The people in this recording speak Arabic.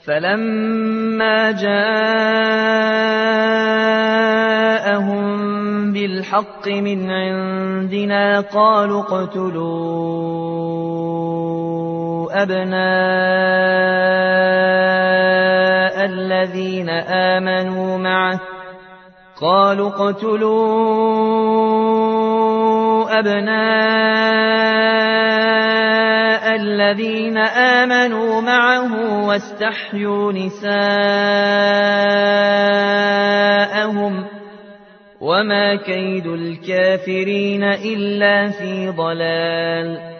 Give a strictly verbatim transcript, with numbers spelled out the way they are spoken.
فَلَمَّا جَاءَهُم بِالْحَقِّ مِنْ عِندِنَا قَالُوا اقْتُلُوا أَبْنَاءَ الَّذِينَ آمَنُوا مَعَهُ قَالُوا اقْتُلُوا أَبْنَاءَ الَّذِينَ آمَنُوا مَعَهُ وَاسْتَحْيُوا نِسَاءَهُمْ ۚ وَمَا كَيْدُ الْكَافِرِينَ إِلَّا فِي ضَلَالٍ